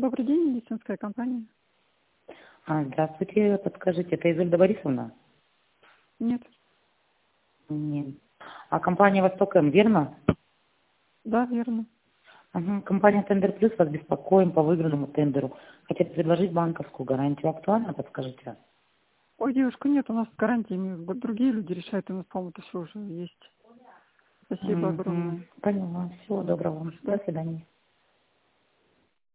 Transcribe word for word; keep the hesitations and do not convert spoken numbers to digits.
Добрый день, медицинская компания. А, здравствуйте, подскажите, это Изольда Борисовна? Нет. Нет. А компания «Восток М», верно? Да, верно. Ага. Компания «Тендер Плюс» вас беспокоим по выигранному тендеру. Хотят предложить банковскую гарантию. Актуально, подскажите? Ой, девушка, нет, у нас гарантиями вот другие люди решают, у нас, по-моему, это все уже есть. Спасибо Угу. огромное. Поняла. Всего доброго вам. До Да. свидания.